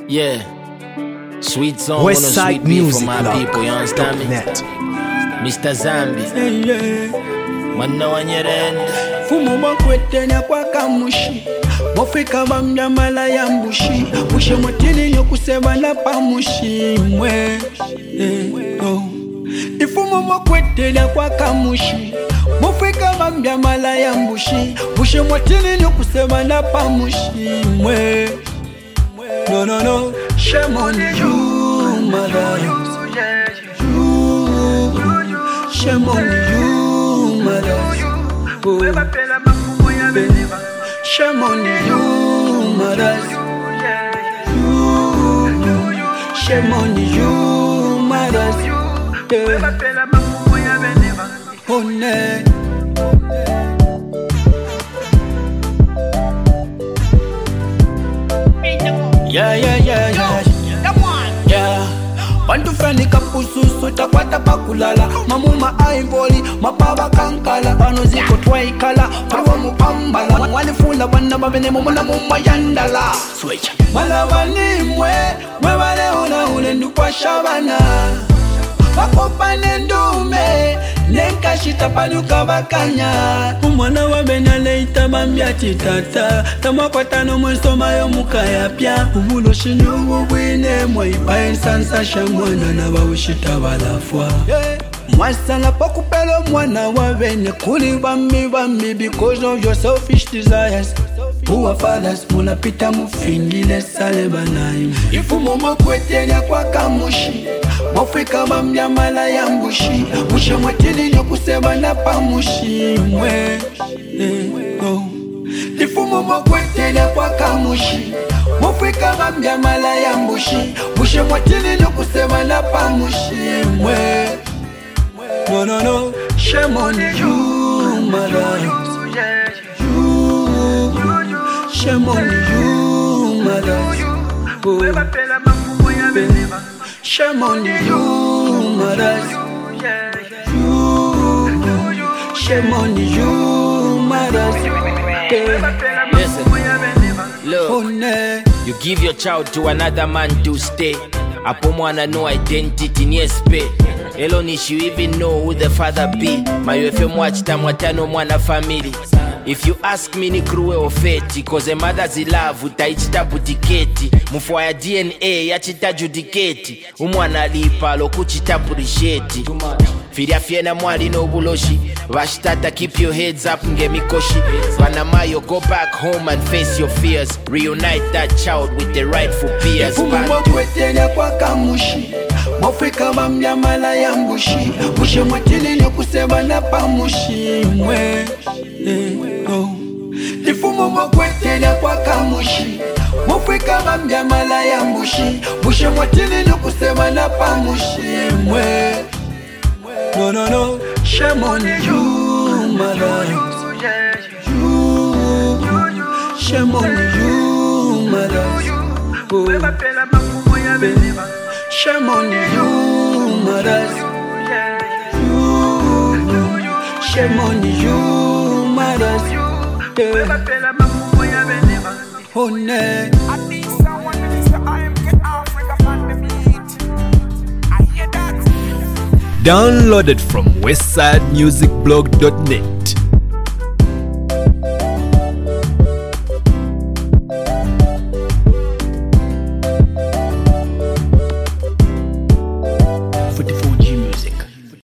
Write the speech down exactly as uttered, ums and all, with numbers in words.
Yeah. Sweet song on a sweet beat for my people, you understand me? Mister Zambi. Mwana wanyerenda. Fumo makwete na kwa kamushi. Mofika bambya mala ya mbushi. Mushe motini nyo kuseba na pamushi. Mwe. Eh, oh. Ifumo makwete na kwa kamushi. Mofika bambya mala ya mbushi. Mushe motini nyo kuseba na pamushi. Mwe. No, no, no. Shame on you, mother. You. Shame on you, mother. Oh. Shame on you, mother. You. Shame on you, mother. Oh, ne. Yeah, yeah, yeah, yeah. Come on. Yeah. Bantu frani kapususu takwata pakulala. Mamuma aivoli, mapaba kankala. Bano ziko twaikala, pawa mupambala. Walifula wana babene mumuna muma yandala. Switch. Malawani mwe, mwe wale una ule ndukwa shabana. Wakopane ndume, nenka shita panuka wakanya. Umwana wabena leita bambia titata. Tamakwata no mwesoma yo mukaya pia. Ubulo shinyu ubwine mwaipa ensansa shamwana na wawushita walafwa. Mwasala pokupelo mwana wabene kuli bambi bambi because of your selfish desires. Poor fathers munapita mufingile sale banayi. Ifumo mwakwetenya kwa kamushi. Mofika bambya mala ya mbushi. Mushe mwetili nyo kuseba na pamushi. Mwe. Eh, oh. Ifumo mwakwetenya kwa kamushi. Mofika bambya mala ya mbushi. Mushe mwetili nyo kuseba na pamushi. Mwe. No, no, no. Shame on you, mother. You. Shame on you, mother. Oh. Shame on you, mother. You. Shame on you, mother. Listen, look, Oh, ne. you give your child to another man to stay. Apo mwana no identity ni espe. Elo nishi you even know who the father be. Mayofe mwachita mwatano mwana family. If you ask me ni kruwe ofeti, cause a mother's love utaichita butiketi. Mufwa ya D N A ya chita judiketi. Umwana lipa lo kuchita purisheti. Firia fiena mwali no buloshi. Vashtata keep your heads up nge mikoshi. Vanamayo go back home and face your fears. Reunite that child with the rightful peers. Ifumo kwetenya kwa kamushi. Mofika bambya mala ya mbushi. Mushe mwetili nyo kuseba na pamushi. Mwe. Eh, oh. Ifumo mwakwetenya kwa kamushi. Mofika bambya mala ya mbushi. Mushe mwetili nyo kuseba na pamushi. Mwe. No, no, no. Shame on you, mother. You. Shame on you, mother. Oh. Shame on you, mother. You. Shame on you, mother. Oh, ne. I need someone to Mister I am get Africa on the beat. I hear that. Downloaded from westside music blog dot net. forty-four